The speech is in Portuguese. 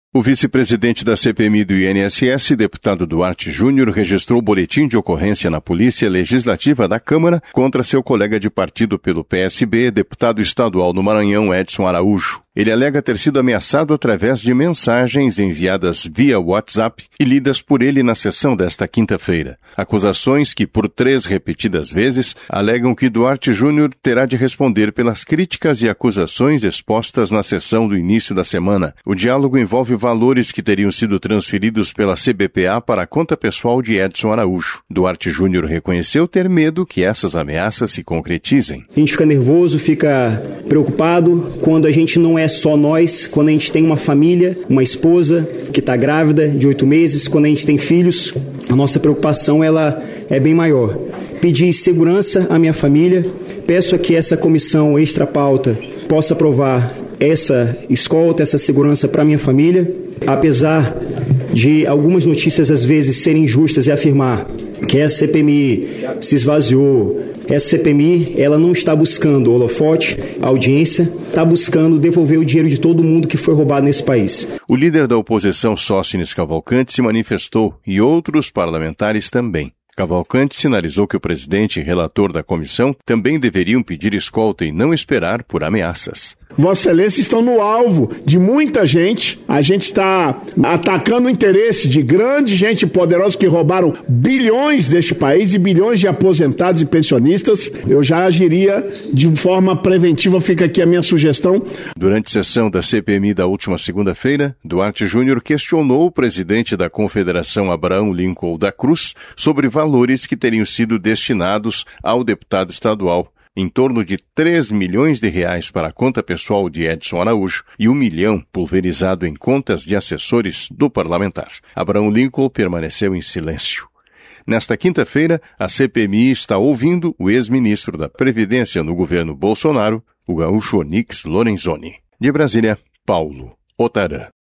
O vice-presidente da CPMI do INSS, deputado Duarte Júnior, registrou boletim de ocorrência na Polícia Legislativa da Câmara contra seu colega de partido pelo PSB, deputado estadual no Maranhão, Edson Araújo. Ele alega ter sido ameaçado através de mensagens enviadas via WhatsApp e lidas por ele na sessão desta quinta-feira. Acusações que, por 3 repetidas vezes, alegam que Duarte Júnior terá de responder pelas críticas e acusações expostas na sessão do início da semana. O diálogo envolve valores que teriam sido transferidos pela CBPA para a conta pessoal de Edson Araújo. Duarte Júnior reconheceu ter medo que essas ameaças se concretizem. A gente fica nervoso, fica preocupado quando a gente não é só nós, quando a gente tem uma família, uma esposa que está grávida de 8 meses, quando a gente tem filhos, a nossa preocupação ela é bem maior. Pedi segurança à minha família, peço que essa comissão extra pauta possa aprovar essa escolta, essa segurança para a minha família, apesar de algumas notícias às vezes serem injustas e afirmar que essa CPMI se esvaziou. Essa CPMI, ela não está buscando holofote, audiência, está buscando devolver o dinheiro de todo mundo que foi roubado nesse país. O líder da oposição, Sóstenes Cavalcante, se manifestou e outros parlamentares também. Cavalcante sinalizou que o presidente e relator da comissão também deveriam pedir escolta e não esperar por ameaças. Vossa Excelência estão no alvo de muita gente. A gente está atacando o interesse de grande gente poderosa que roubaram bilhões deste país e bilhões de aposentados e pensionistas. Eu já agiria de forma preventiva, fica aqui a minha sugestão. Durante sessão da CPMI da última segunda-feira, Duarte Júnior questionou o presidente da Confederação Abraham Lincoln da Cruz sobre valores que teriam sido destinados ao deputado estadual. Em torno de 3 milhões de reais para a conta pessoal de Edson Araújo e 1 milhão pulverizado em contas de assessores do parlamentar. Abraham Lincoln permaneceu em silêncio. Nesta quinta-feira, a CPMI está ouvindo o ex-ministro da Previdência no governo Bolsonaro, o gaúcho Onyx Lorenzoni. De Brasília, Paulo Otarã.